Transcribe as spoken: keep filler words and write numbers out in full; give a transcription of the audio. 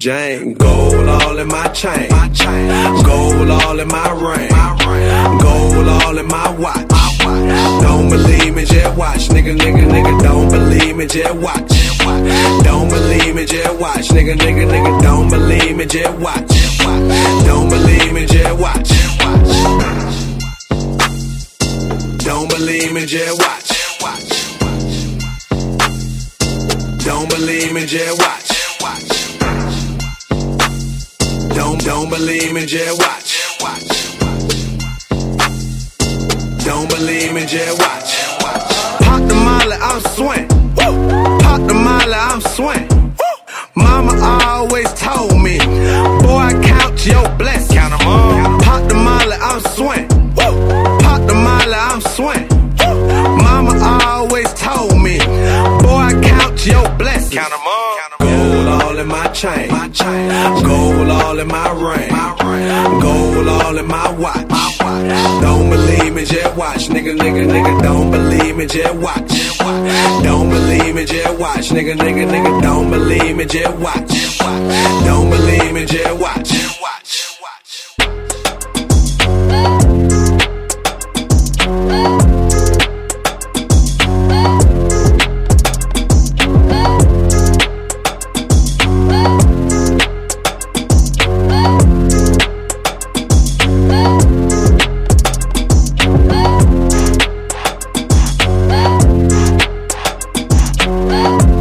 Jane. Gold all in my chain, gold all in my ring, gold all in my watch. Don't believe me, just watch. Nigga, nigga, nigga, don't believe me, just watch. Don't believe me, just watch. Nigga, nigga, nigga, don't believe me, just watch. Don't believe me, just watch. Don't believe me, just watch. Don't believe me, just watch. Don't, don't believe me, just watch. Don't believe me, just watch. Pop the molly, I'm swing. Pop the molly, I'm swing. Mama always told me, boy, count your blessings. Count 'em all. Pop the molly, I'm swing. Pop the molly, I'm swing. Mama always told me, boy, count your blessings. Count 'em all. Gold all in my chain, gold all in my ring, gold all in my watch. Don't believe me, just watch. Nigga, nigga, nigga, don't believe me, just watch. Don't believe me, just watch. Nigga, nigga, nigga, don't believe me, just watch. Don't believe me, just watch. We'll be right back.